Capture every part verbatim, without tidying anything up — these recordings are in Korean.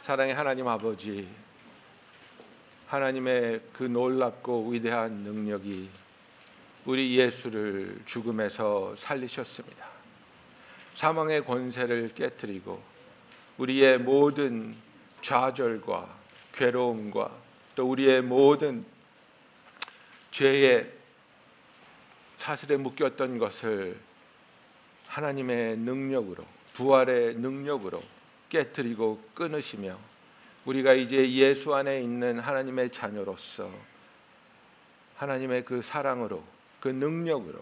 사랑의 하나님 아버지, 하나님의 그 놀랍고 위대한 능력이 우리 예수를 죽음에서 살리셨습니다. 사망의 권세를 깨뜨리고 우리의 모든 좌절과 괴로움과 또 우리의 모든 죄의 사슬에 묶였던 것을 하나님의 능력으로, 부활의 능력으로 깨뜨리고 끊으시며 우리가 이제 예수 안에 있는 하나님의 자녀로서 하나님의 그 사랑으로, 그 능력으로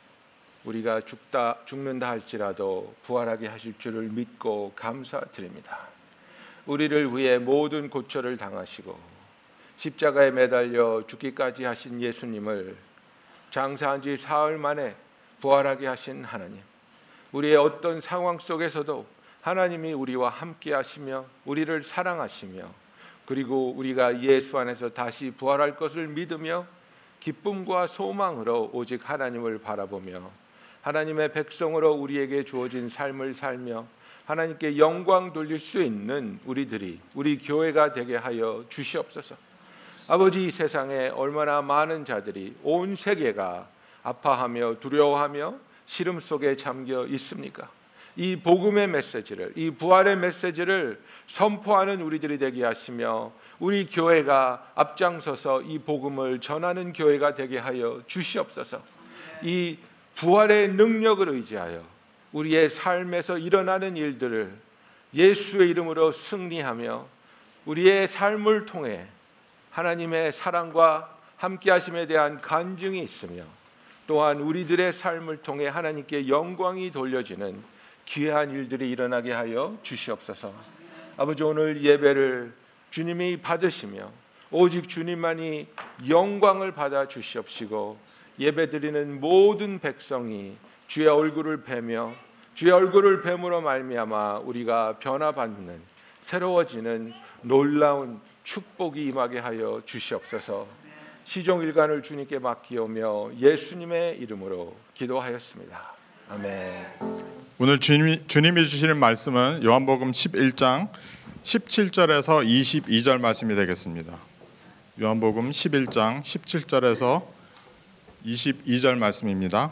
우리가 죽다, 죽는다 할지라도 부활하게 하실 줄을 믿고 감사드립니다. 우리를 위해 모든 고초를 당하시고 십자가에 매달려 죽기까지 하신 예수님을 장사한 지 사흘 만에 부활하게 하신 하나님, 우리의 어떤 상황 속에서도 하나님이 우리와 함께 하시며 우리를 사랑하시며 그리고 우리가 예수 안에서 다시 부활할 것을 믿으며 기쁨과 소망으로 오직 하나님을 바라보며 하나님의 백성으로 우리에게 주어진 삶을 살며 하나님께 영광 돌릴 수 있는 우리들이, 우리 교회가 되게 하여 주시옵소서. 아버지, 이 세상에 얼마나 많은 자들이, 온 세계가 아파하며 두려워하며 시름 속에 잠겨 있습니까? 이 복음의 메시지를, 이 부활의 메시지를 선포하는 우리들이 되게 하시며 우리 교회가 앞장서서 이 복음을 전하는 교회가 되게 하여 주시옵소서. 이 부활의 능력을 의지하여 우리의 삶에서 일어나는 일들을 예수의 이름으로 승리하며 우리의 삶을 통해 하나님의 사랑과 함께하심에 대한 간증이 있으며 또한 우리들의 삶을 통해 하나님께 영광이 돌려지는 귀한 일들이 일어나게 하여 주시옵소서. 아버지, 오늘 예배를 주님이 받으시며 오직 주님만이 영광을 받아 주시옵시고 예배드리는 모든 백성이 주의 얼굴을 뵈며 주의 얼굴을 뵈므로 말미암아 우리가 변화받는, 새로워지는 놀라운 축복이 임하게 하여 주시옵소서. 시종일관을 주님께 맡기오며 예수님의 이름으로 기도하였습니다. 아멘. 오늘 주님이, 주님이 주시는 말씀은 요한복음 십일 장 십칠 절에서 이십이 절 말씀이 되겠습니다. 요한복음 십일 장 십칠 절에서 이십이 절 말씀입니다.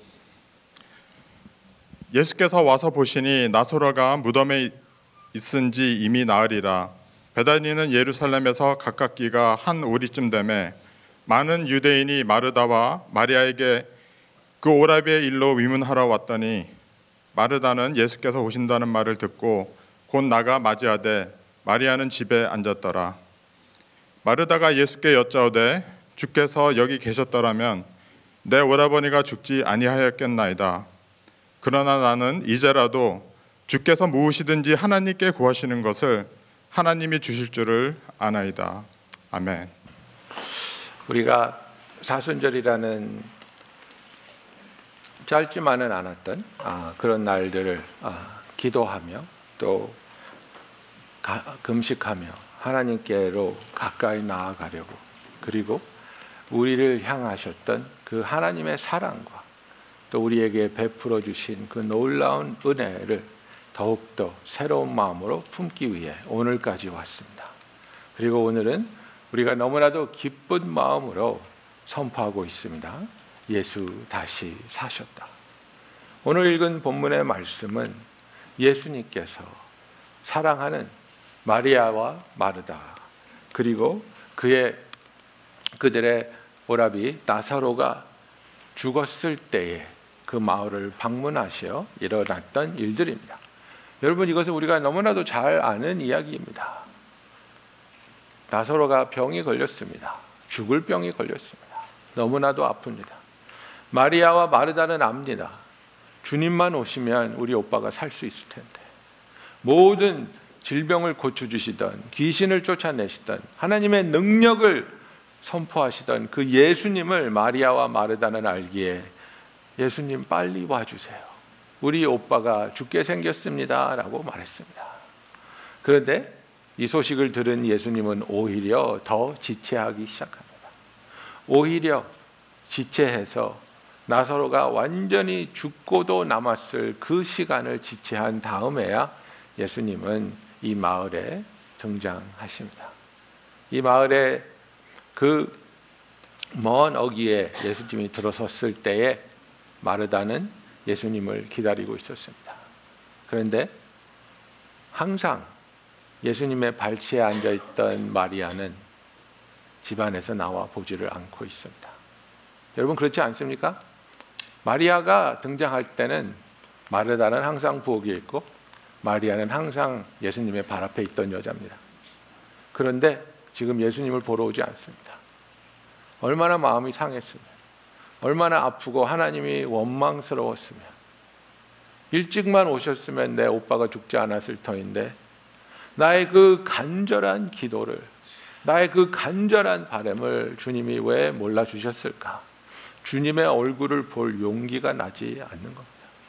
예수께서 와서 보시니 나사로가 무덤에 있은지 이미 나으리라. 베다니는 예루살렘에서 가깝기가 한 오리쯤 되매 많은 유대인이 마르다와 마리아에게 그 오라비의 일로 위문하러 왔더니 마르다는 예수께서 오신다는 말을 듣고 곧 나가 맞이하되 마리아는 집에 앉았더라. 마르다가 예수께 여짜오되 주께서 여기 계셨더라면 내 오라버니가 죽지 아니하였겠나이다. 그러나 나는 이제라도 주께서 무엇이든지 하나님께 구하시는 것을 하나님이 주실 줄을 아나이다. 아멘. 우리가 사순절이라는 짧지만은 않았던 아, 그런 날들을 아, 기도하며 또 가, 금식하며 하나님께로 가까이 나아가려고, 그리고 우리를 향하셨던 그 하나님의 사랑과 또 우리에게 베풀어 주신 그 놀라운 은혜를 더욱더 새로운 마음으로 품기 위해 오늘까지 왔습니다. 그리고 오늘은 우리가 너무나도 기쁜 마음으로 선포하고 있습니다. 예수 다시 사셨다. 오늘 읽은 본문의 말씀은 예수님께서 사랑하는 마리아와 마르다, 그리고 그의 그들의 오라비 나사로가 죽었을 때에 그 마을을 방문하셔 일어났던 일들입니다. 여러분, 이것은 우리가 너무나도 잘 아는 이야기입니다. 나사로가 병이 걸렸습니다. 죽을 병이 걸렸습니다. 너무나도 아픕니다. 마리아와 마르다는 압니다. 주님만 오시면 우리 오빠가 살 수 있을 텐데. 모든 질병을 고쳐주시던, 귀신을 쫓아내시던, 하나님의 능력을 선포하시던 그 예수님을 마리아와 마르다는 알기에 예수님 빨리 와주세요. 우리 오빠가 죽게 생겼습니다 라고 말했습니다. 그런데 이 소식을 들은 예수님은 오히려 더 지체하기 시작합니다. 오히려 지체해서 나사로가 완전히 죽고도 남았을 그 시간을 지체한 다음에야 예수님은 이 마을에 등장하십니다. 이 마을에 그 먼 어귀에 예수님이 들어섰을 때에 마르다는 예수님을 기다리고 있었습니다. 그런데 항상 예수님의 발치에 앉아있던 마리아는 집안에서 나와 보지를 않고 있습니다. 여러분 그렇지 않습니까? 마리아가 등장할 때는 마르다는 항상 부엌에 있고 마리아는 항상 예수님의 발 앞에 있던 여자입니다. 그런데 지금 예수님을 보러 오지 않습니다. 얼마나 마음이 상했으면, 얼마나 아프고 하나님이 원망스러웠으면, 일찍만 오셨으면 내 오빠가 죽지 않았을 터인데 나의 그 간절한 기도를, 나의 그 간절한 바람을 주님이 왜 몰라주셨을까? 주님의 얼굴을 볼 용기가 나지 않는 겁니다.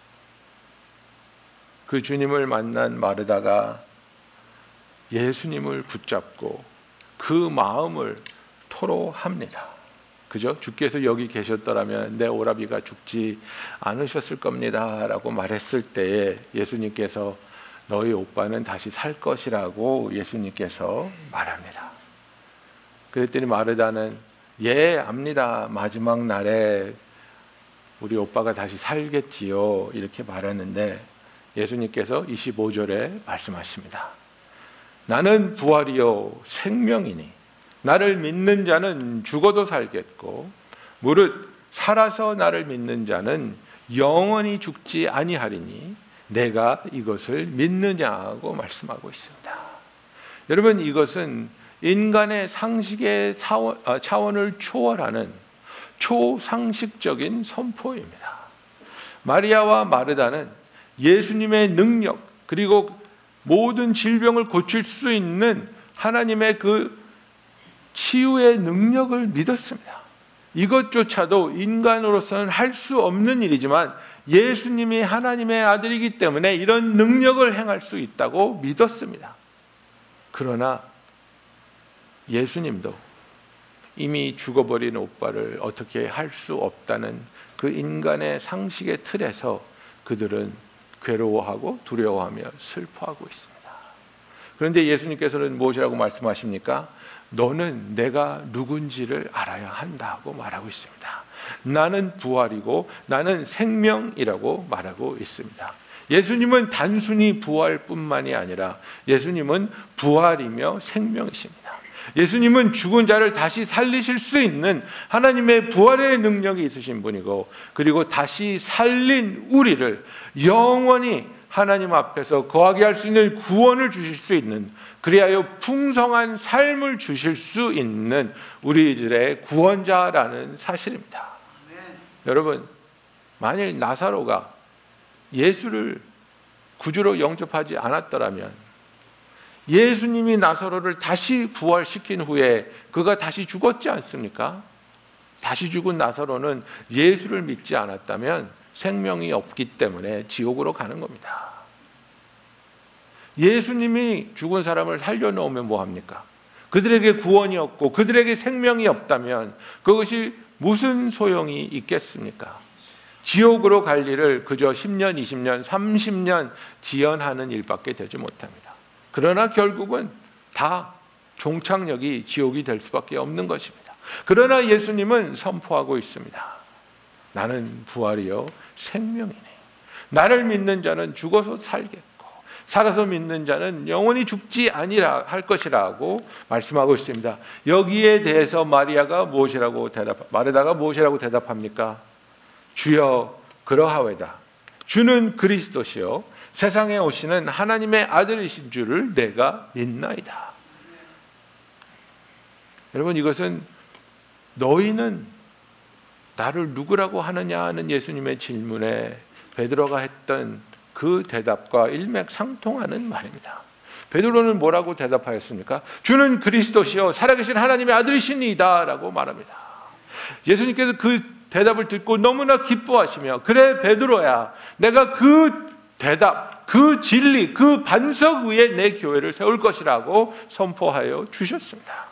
그 주님을 만난 마르다가 예수님을 붙잡고 그 마음을 토로합니다. 그죠? 주께서 여기 계셨더라면 내 오라비가 죽지 않으셨을 겁니다 라고 말했을 때에 예수님께서 너희 오빠는 다시 살 것이라고 예수님께서 말합니다. 그랬더니 마르다는 예 압니다. 마지막 날에 우리 오빠가 다시 살겠지요 이렇게 말하는데 예수님께서 이십오 절에 말씀하십니다. 나는 부활이요 생명이니 나를 믿는 자는 죽어도 살겠고 무릇 살아서 나를 믿는 자는 영원히 죽지 아니하리니 내가 이것을 믿느냐고 말씀하고 있습니다. 여러분 이것은 인간의 상식의 차원을 초월하는 초상식적인 선포입니다. 마리아와 마르다는 예수님의 능력 그리고 모든 질병을 고칠 수 있는 하나님의 그 치유의 능력을 믿었습니다. 이것조차도 인간으로서는 할 수 없는 일이지만 예수님이 하나님의 아들이기 때문에 이런 능력을 행할 수 있다고 믿었습니다. 그러나 예수님도 이미 죽어버린 오빠를 어떻게 할 수 없다는 그 인간의 상식의 틀에서 그들은 괴로워하고 두려워하며 슬퍼하고 있습니다. 그런데 예수님께서는 무엇이라고 말씀하십니까? 너는 내가 누군지를 알아야 한다고 말하고 있습니다. 나는 부활이고 나는 생명이라고 말하고 있습니다. 예수님은 단순히 부활뿐만이 아니라 예수님은 부활이며 생명이십니다. 예수님은 죽은 자를 다시 살리실 수 있는 하나님의 부활의 능력이 있으신 분이고 그리고 다시 살린 우리를 영원히 하나님 앞에서 거하게 할 수 있는 구원을 주실 수 있는 그리하여 풍성한 삶을 주실 수 있는 우리들의 구원자라는 사실입니다. 네. 여러분 만일 나사로가 예수를 구주로 영접하지 않았더라면 예수님이 나사로를 다시 부활시킨 후에 그가 다시 죽었지 않습니까? 다시 죽은 나사로는 예수를 믿지 않았다면 생명이 없기 때문에 지옥으로 가는 겁니다. 예수님이 죽은 사람을 살려놓으면 뭐합니까? 그들에게 구원이 없고 그들에게 생명이 없다면 그것이 무슨 소용이 있겠습니까? 지옥으로 갈 일을 그저 십 년, 이십 년, 삼십 년 지연하는 일밖에 되지 못합니다. 그러나 결국은 다 종착역이 지옥이 될 수밖에 없는 것입니다. 그러나 예수님은 선포하고 있습니다. 나는 부활이요 생명이네. 나를 믿는 자는 죽어서 살겠고 살아서 믿는 자는 영원히 죽지 아니라 할 것이라고 말씀하고 있습니다. 여기에 대해서 마리아가 무엇이라고 대답, 마르다가 무엇이라고 대답합니까? 주여 그러하외다. 주는 그리스도시요 세상에 오시는 하나님의 아들이신 줄을 내가 믿나이다. 여러분 이것은 너희는 나를 누구라고 하느냐 하는 예수님의 질문에 베드로가 했던 그 대답과 일맥상통하는 말입니다. 베드로는 뭐라고 대답하였습니까? 주는 그리스도시요 살아계신 하나님의 아들이시니이다 라고 말합니다. 예수님께서 그 대답을 듣고 너무나 기뻐하시며 그래 베드로야 내가 그 대답, 그 진리, 그 반석 위에 내 교회를 세울 것이라고 선포하여 주셨습니다.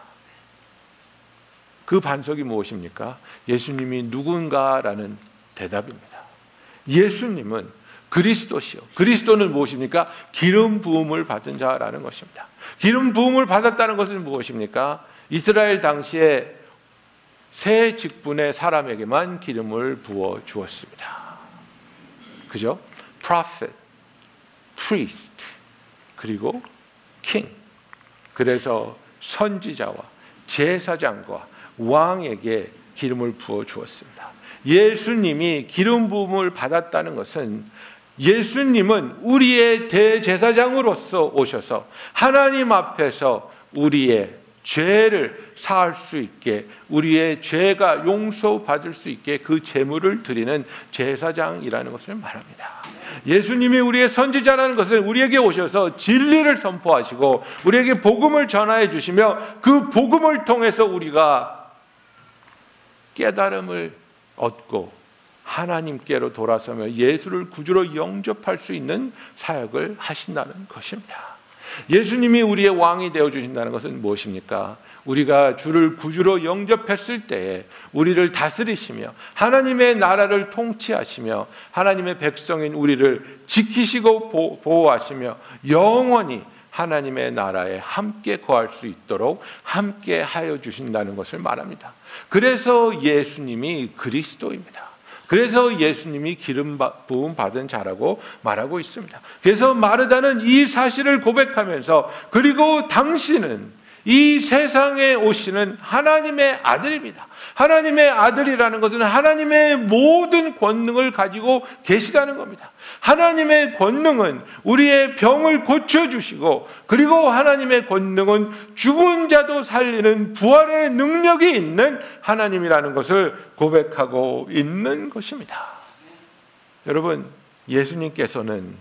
그 반석이 무엇입니까? 예수님이 누군가라는 대답입니다. 예수님은 그리스도시요. 그리스도는 무엇입니까? 기름 부음을 받은 자라는 것입니다. 기름 부음을 받았다는 것은 무엇입니까? 이스라엘 당시에 세 직분의 사람에게만 기름을 부어 주었습니다. 그죠? prophet, priest, 그리고 king. 그래서 선지자와 제사장과 왕에게 기름을 부어 주었습니다. 예수님이 기름 부음을 받았다는 것은 예수님은 우리의 대제사장으로서 오셔서 하나님 앞에서 우리의 죄를 사할 수 있게, 우리의 죄가 용서받을 수 있게 그 제물을 드리는 제사장이라는 것을 말합니다. 예수님이 우리의 선지자라는 것은 우리에게 오셔서 진리를 선포하시고 우리에게 복음을 전하여 주시며 그 복음을 통해서 우리가 깨달음을 얻고 하나님께로 돌아서며 예수를 구주로 영접할 수 있는 사역을 하신다는 것입니다. 예수님이 우리의 왕이 되어 주신다는 것은 무엇입니까? 우리가 주를 구주로 영접했을 때에 우리를 다스리시며 하나님의 나라를 통치하시며 하나님의 백성인 우리를 지키시고 보호하시며 영원히 하나님의 나라에 함께 거할 수 있도록 함께 하여 주신다는 것을 말합니다. 그래서 예수님이 그리스도입니다. 그래서 예수님이 기름 부음 받은 자라고 말하고 있습니다. 그래서 마르다는 이 사실을 고백하면서 그리고 당신은 이 세상에 오시는 하나님의 아들입니다. 하나님의 아들이라는 것은 하나님의 모든 권능을 가지고 계시다는 겁니다. 하나님의 권능은 우리의 병을 고쳐주시고 그리고 하나님의 권능은 죽은 자도 살리는 부활의 능력이 있는 하나님이라는 것을 고백하고 있는 것입니다. 여러분, 예수님께서는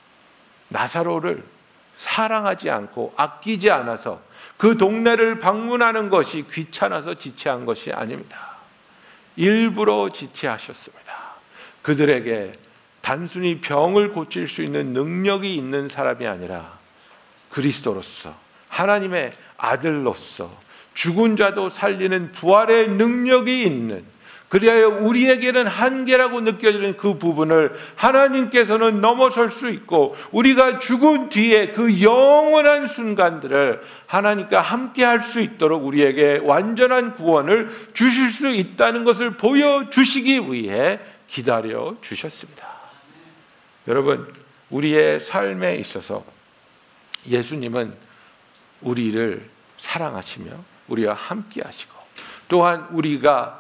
나사로를 사랑하지 않고 아끼지 않아서 그 동네를 방문하는 것이 귀찮아서 지체한 것이 아닙니다. 일부러 지체하셨습니다. 그들에게 단순히 병을 고칠 수 있는 능력이 있는 사람이 아니라 그리스도로서 하나님의 아들로서 죽은 자도 살리는 부활의 능력이 있는, 그리하여 우리에게는 한계라고 느껴지는 그 부분을 하나님께서는 넘어설 수 있고 우리가 죽은 뒤에 그 영원한 순간들을 하나님과 함께 할 수 있도록 우리에게 완전한 구원을 주실 수 있다는 것을 보여주시기 위해 기다려 주셨습니다. 여러분, 우리의 삶에 있어서 예수님은 우리를 사랑하시며 우리와 함께 하시고 또한 우리가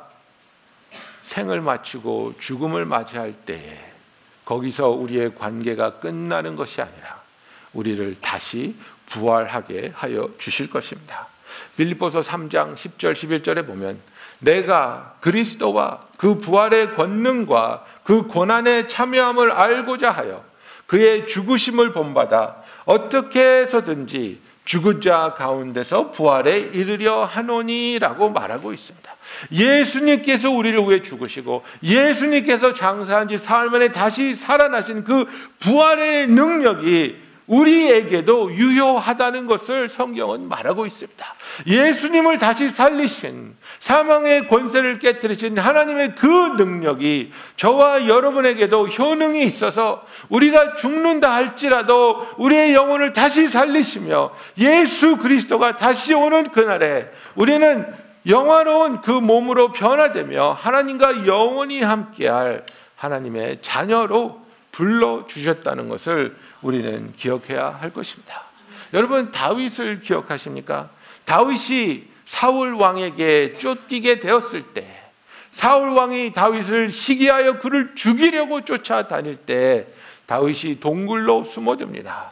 생을 마치고 죽음을 맞이할 때에 거기서 우리의 관계가 끝나는 것이 아니라 우리를 다시 부활하게 하여 주실 것입니다. 빌립보서 삼 장 십 절 십일 절에 보면 내가 그리스도와 그 부활의 권능과 그 고난의 참여함을 알고자 하여 그의 죽으심을 본받아 어떻게 해서든지 죽은 자 가운데서 부활에 이르려 하노니라고 말하고 있습니다. 예수님께서 우리를 위해 죽으시고 예수님께서 장사한 지 사흘 만에 다시 살아나신 그 부활의 능력이 우리에게도 유효하다는 것을 성경은 말하고 있습니다. 예수님을 다시 살리신, 사망의 권세를 깨뜨리신 하나님의 그 능력이 저와 여러분에게도 효능이 있어서 우리가 죽는다 할지라도 우리의 영혼을 다시 살리시며 예수 그리스도가 다시 오는 그날에 우리는 영화로운 그 몸으로 변화되며 하나님과 영원히 함께할 하나님의 자녀로 불러주셨다는 것을 우리는 기억해야 할 것입니다. 여러분, 다윗을 기억하십니까? 다윗이 사울 왕에게 쫓기게 되었을 때, 사울 왕이 다윗을 시기하여 그를 죽이려고 쫓아다닐 때 다윗이 동굴로 숨어듭니다.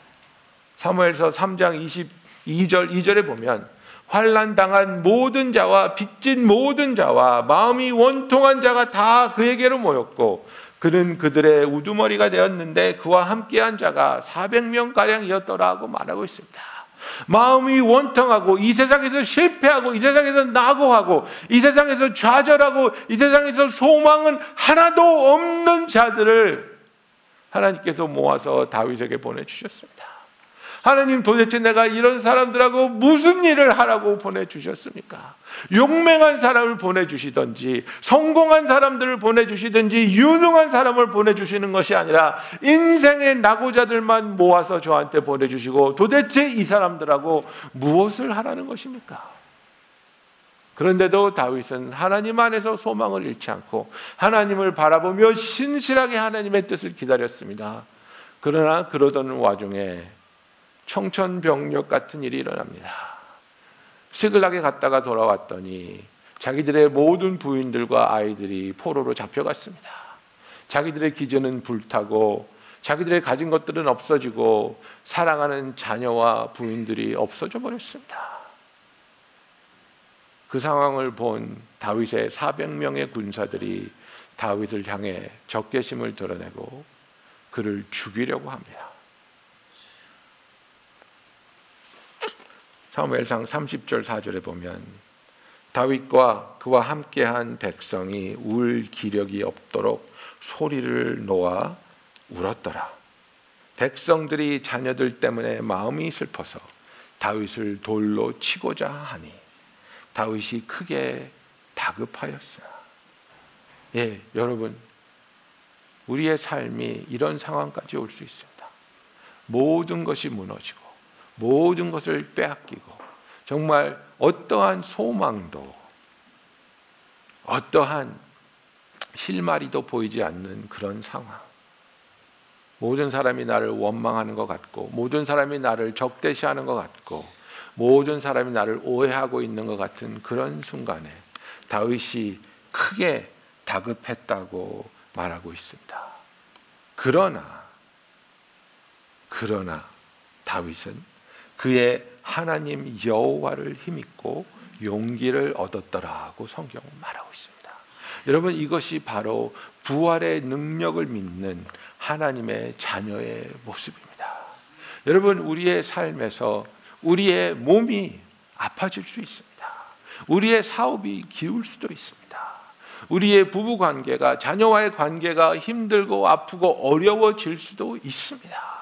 사무엘서 삼 장 이십이 절 이 절에 보면 환난당한 모든 자와 빚진 모든 자와 마음이 원통한 자가 다 그에게로 모였고 그는 그들의 우두머리가 되었는데 그와 함께한 자가 사백 명가량이었더라고 말하고 있습니다. 마음이 원통하고 이 세상에서 실패하고 이 세상에서 낙오하고 이 세상에서 좌절하고 이 세상에서 소망은 하나도 없는 자들을 하나님께서 모아서 다윗에게 보내주셨습니다. 하나님, 도대체 내가 이런 사람들하고 무슨 일을 하라고 보내주셨습니까? 용맹한 사람을 보내주시든지 성공한 사람들을 보내주시든지 유능한 사람을 보내주시는 것이 아니라 인생의 낙오자들만 모아서 저한테 보내주시고 도대체 이 사람들하고 무엇을 하라는 것입니까? 그런데도 다윗은 하나님 안에서 소망을 잃지 않고 하나님을 바라보며 신실하게 하나님의 뜻을 기다렸습니다. 그러나 그러던 와중에 청천벽력 같은 일이 일어납니다. 시글락에 갔다가 돌아왔더니 자기들의 모든 부인들과 아이들이 포로로 잡혀갔습니다. 자기들의 기저는 불타고 자기들의 가진 것들은 없어지고 사랑하는 자녀와 부인들이 없어져 버렸습니다. 그 상황을 본 다윗의 사백 명의 군사들이 다윗을 향해 적개심을 드러내고 그를 죽이려고 합니다. 사무엘상 삼십 절 사 절에 보면 다윗과 그와 함께한 백성이 울 기력이 없도록 소리를 놓아 울었더라. 백성들이 자녀들 때문에 마음이 슬퍼서 다윗을 돌로 치고자 하니 다윗이 크게 다급하였으나. 예, 여러분, 우리의 삶이 이런 상황까지 올 수 있습니다. 모든 것이 무너지고 모든 것을 빼앗기고 정말 어떠한 소망도 어떠한 실마리도 보이지 않는 그런 상황. 모든 사람이 나를 원망하는 것 같고 모든 사람이 나를 적대시하는 것 같고 모든 사람이 나를 오해하고 있는 것 같은 그런 순간에 다윗이 크게 다급했다고 말하고 있습니다. 그러나 그러나 다윗은 그의 하나님 여호와를 힘입고 용기를 얻었더라고 성경은 말하고 있습니다. 여러분, 이것이 바로 부활의 능력을 믿는 하나님의 자녀의 모습입니다. 여러분, 우리의 삶에서 우리의 몸이 아파질 수 있습니다. 우리의 사업이 기울 수도 있습니다. 우리의 부부 관계가, 자녀와의 관계가 힘들고 아프고 어려워질 수도 있습니다.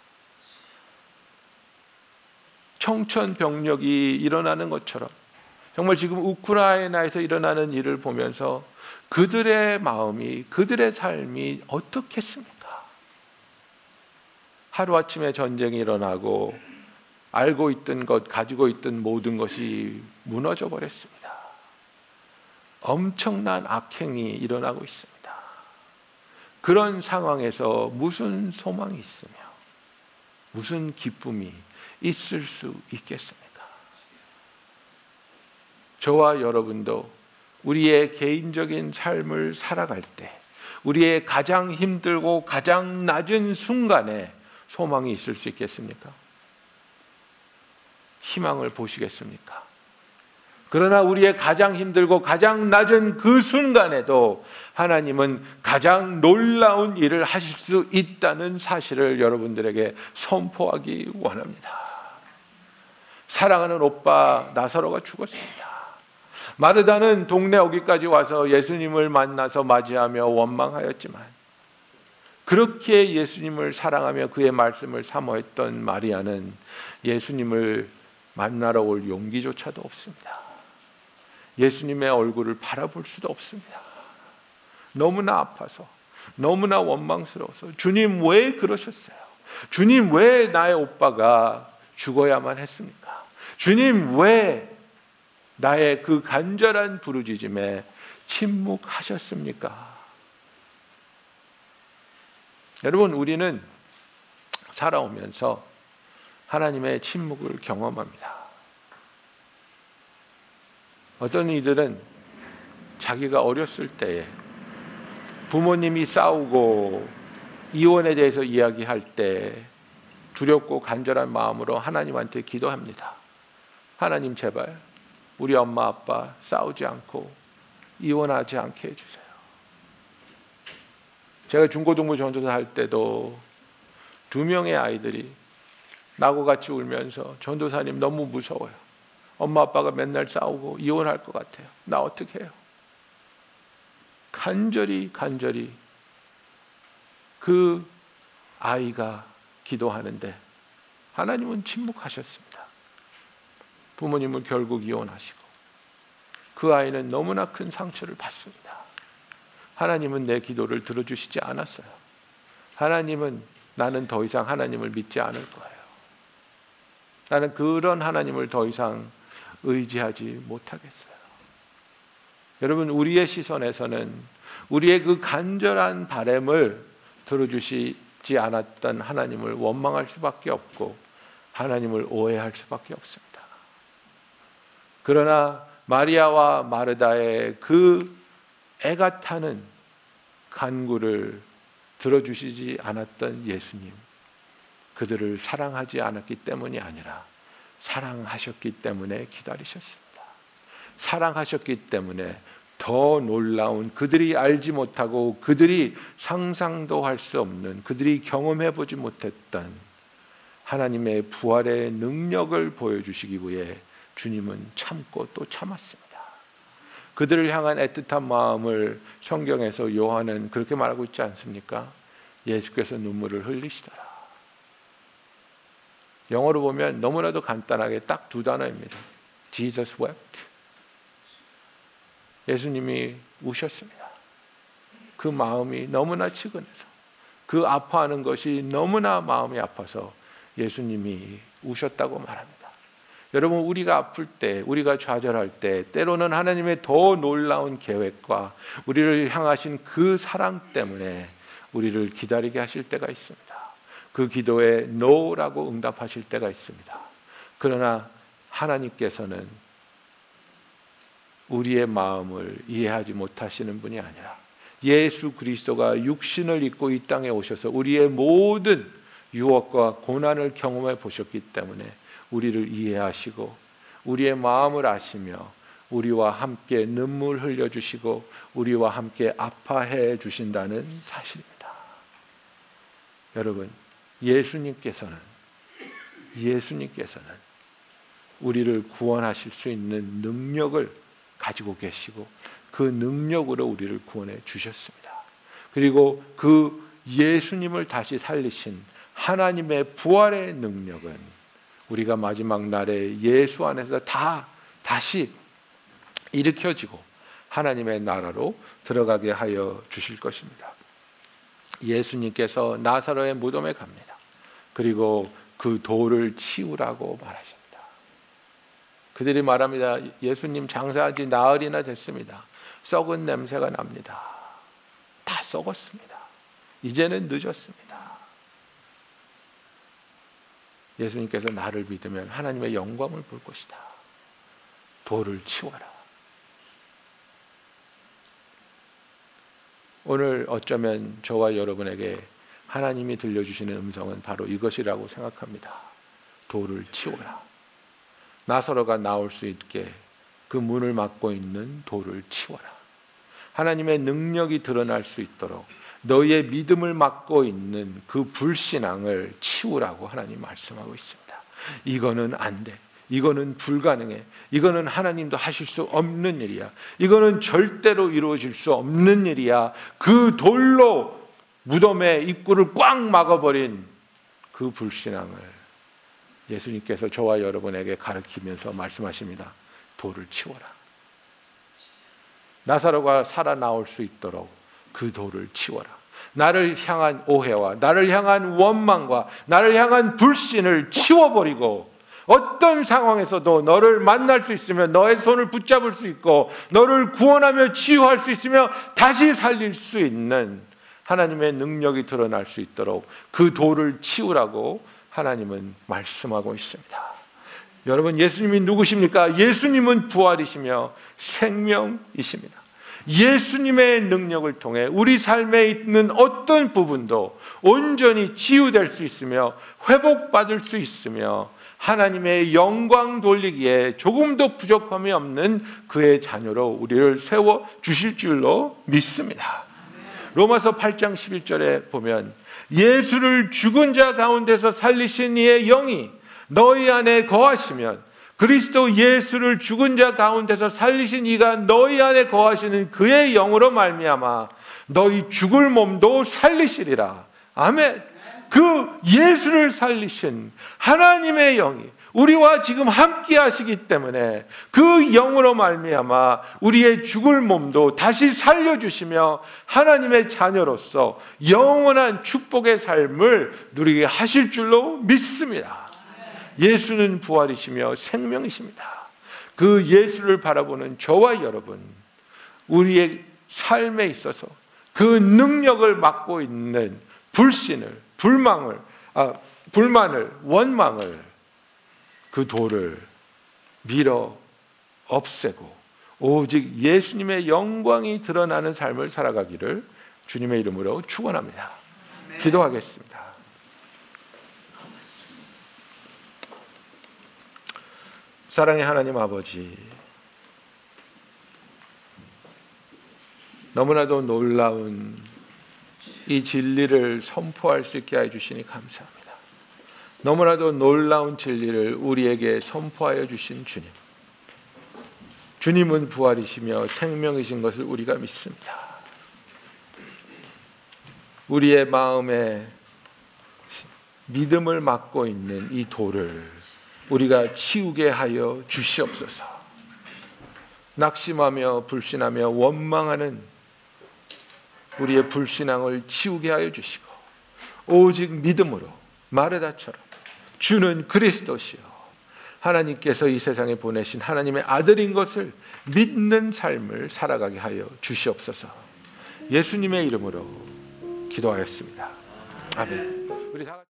청천벽력이 일어나는 것처럼 정말 지금 우크라이나에서 일어나는 일을 보면서 그들의 마음이, 그들의 삶이 어떻겠습니까? 하루아침에 전쟁이 일어나고 알고 있던 것, 가지고 있던 모든 것이 무너져 버렸습니다. 엄청난 악행이 일어나고 있습니다. 그런 상황에서 무슨 소망이 있으며 무슨 기쁨이 있을 수 있겠습니까? 저와 여러분도 우리의 개인적인 삶을 살아갈 때 우리의 가장 힘들고 가장 낮은 순간에 소망이 있을 수 있겠습니까? 희망을 보시겠습니까? 그러나 우리의 가장 힘들고 가장 낮은 그 순간에도 하나님은 가장 놀라운 일을 하실 수 있다는 사실을 여러분들에게 선포하기 원합니다. 사랑하는 오빠 나사로가 죽었습니다. 마르다는 동네 어귀까지 와서 예수님을 만나서 맞이하며 원망하였지만 그렇게 예수님을 사랑하며 그의 말씀을 사모했던 마리아는 예수님을 만나러 올 용기조차도 없습니다. 예수님의 얼굴을 바라볼 수도 없습니다. 너무나 아파서, 너무나 원망스러워서 주님 왜 그러셨어요? 주님 왜 나의 오빠가 죽어야만 했습니까? 주님 왜 나의 그 간절한 부르짖음에 침묵하셨습니까? 여러분, 우리는 살아오면서 하나님의 침묵을 경험합니다. 어떤 이들은 자기가 어렸을 때에 부모님이 싸우고 이혼에 대해서 이야기할 때 두렵고 간절한 마음으로 하나님한테 기도합니다. 하나님, 제발 우리 엄마 아빠 싸우지 않고 이혼하지 않게 해주세요. 제가 중고등부 전도사 할 때도 두 명의 아이들이 나하고 같이 울면서 전도사님 너무 무서워요. 엄마 아빠가 맨날 싸우고 이혼할 것 같아요. 나 어떻게 해요? 간절히 간절히 그 아이가 기도하는데 하나님은 침묵하셨습니다. 부모님을 결국 이혼하시고 그 아이는 너무나 큰 상처를 받습니다. 하나님은 내 기도를 들어주시지 않았어요. 하나님은 나는 더 이상 하나님을 믿지 않을 거예요. 나는 그런 하나님을 더 이상 의지하지 못하겠어요. 여러분, 우리의 시선에서는 우리의 그 간절한 바람을 들어주시지 않았던 하나님을 원망할 수밖에 없고 하나님을 오해할 수밖에 없습니다. 그러나 마리아와 마르다의 그 애가 타는 간구를 들어주시지 않았던 예수님, 그들을 사랑하지 않았기 때문이 아니라 사랑하셨기 때문에 기다리셨습니다. 사랑하셨기 때문에 더 놀라운, 그들이 알지 못하고 그들이 상상도 할 수 없는, 그들이 경험해 보지 못했던 하나님의 부활의 능력을 보여주시기 위해 주님은 참고 또 참았습니다. 그들을 향한 애틋한 마음을 성경에서 요한은 그렇게 말하고 있지 않습니까? 예수께서 눈물을 흘리시더라. 영어로 보면 너무나도 간단하게 딱 두 단어입니다. Jesus wept. 예수님이 우셨습니다. 그 마음이 너무나 치근해서, 그 아파하는 것이 너무나 마음이 아파서 예수님이 우셨다고 말합니다. 여러분, 우리가 아플 때, 우리가 좌절할 때 때로는 하나님의 더 놀라운 계획과 우리를 향하신 그 사랑 때문에 우리를 기다리게 하실 때가 있습니다. 그 기도에 no라고 응답하실 때가 있습니다. 그러나 하나님께서는 우리의 마음을 이해하지 못하시는 분이 아니라 예수 그리스도가 육신을 입고 이 땅에 오셔서 우리의 모든 유혹과 고난을 경험해 보셨기 때문에 우리를 이해하시고 우리의 마음을 아시며 우리와 함께 눈물 흘려주시고 우리와 함께 아파해 주신다는 사실입니다. 여러분, 예수님께서는 예수님께서는 우리를 구원하실 수 있는 능력을 가지고 계시고 그 능력으로 우리를 구원해 주셨습니다. 그리고 그 예수님을 다시 살리신 하나님의 부활의 능력은 우리가 마지막 날에 예수 안에서 다 다시 일으켜지고 하나님의 나라로 들어가게 하여 주실 것입니다. 예수님께서 나사로의 무덤에 갑니다. 그리고 그 돌을 치우라고 말하십니다. 그들이 말합니다. 예수님, 장사한 지 나흘이나 됐습니다. 썩은 냄새가 납니다. 다 썩었습니다. 이제는 늦었습니다. 예수님께서 나를 믿으면 하나님의 영광을 볼 것이다. 돌을 치워라. 오늘 어쩌면 저와 여러분에게 하나님이 들려주시는 음성은 바로 이것이라고 생각합니다. 돌을 치워라. 나사로가 나올 수 있게 그 문을 막고 있는 돌을 치워라. 하나님의 능력이 드러날 수 있도록 너희의 믿음을 막고 있는 그 불신앙을 치우라고 하나님 말씀하고 있습니다. 이거는 안 돼. 이거는 불가능해. 이거는 하나님도 하실 수 없는 일이야. 이거는 절대로 이루어질 수 없는 일이야. 그 돌로 무덤의 입구를 꽉 막아버린 그 불신앙을 예수님께서 저와 여러분에게 가르치면서 말씀하십니다. 돌을 치워라. 나사로가 살아나올 수 있도록 그 돌을 치워라. 나를 향한 오해와 나를 향한 원망과 나를 향한 불신을 치워버리고 어떤 상황에서도 너를 만날 수 있으며 너의 손을 붙잡을 수 있고 너를 구원하며 치유할 수 있으며 다시 살릴 수 있는 하나님의 능력이 드러날 수 있도록 그 돌을 치우라고 하나님은 말씀하고 있습니다. 여러분, 예수님이 누구십니까? 예수님은 부활이시며 생명이십니다. 예수님의 능력을 통해 우리 삶에 있는 어떤 부분도 온전히 치유될 수 있으며 회복받을 수 있으며 하나님의 영광 돌리기에 조금도 부족함이 없는 그의 자녀로 우리를 세워 주실 줄로 믿습니다. 로마서 팔 장 십일 절에 보면 예수를 죽은 자 가운데서 살리신 이의 영이 너희 안에 거하시면 그리스도 예수를 죽은 자 가운데서 살리신 이가 너희 안에 거하시는 그의 영으로 말미암아 너희 죽을 몸도 살리시리라. 아멘. 그 예수를 살리신 하나님의 영이 우리와 지금 함께 하시기 때문에 그 영으로 말미암아 우리의 죽을 몸도 다시 살려주시며 하나님의 자녀로서 영원한 축복의 삶을 누리게 하실 줄로 믿습니다. 예수는 부활이시며 생명이십니다. 그 예수를 바라보는 저와 여러분, 우리의 삶에 있어서 그 능력을 맡고 있는 불신을, 불망을, 아, 불만을, 원망을, 그 돌을 밀어 없애고 오직 예수님의 영광이 드러나는 삶을 살아가기를 주님의 이름으로 축원합니다. 기도하겠습니다. 사랑의 하나님 아버지, 너무나도 놀라운 이 진리를 선포할 수 있게 해주시니 감사합니다. 너무나도 놀라운 진리를 우리에게 선포하여 주신 주님, 주님은 부활이시며 생명이신 것을 우리가 믿습니다. 우리의 마음에 믿음을 맡고 있는 이 돌을 우리가 치우게 하여 주시옵소서. 낙심하며 불신하며 원망하는 우리의 불신앙을 치우게 하여 주시고 오직 믿음으로 마르다처럼 주는 그리스도시요 하나님께서 이 세상에 보내신 하나님의 아들인 것을 믿는 삶을 살아가게 하여 주시옵소서. 예수님의 이름으로 기도하였습니다. 아멘. 우리 다 같이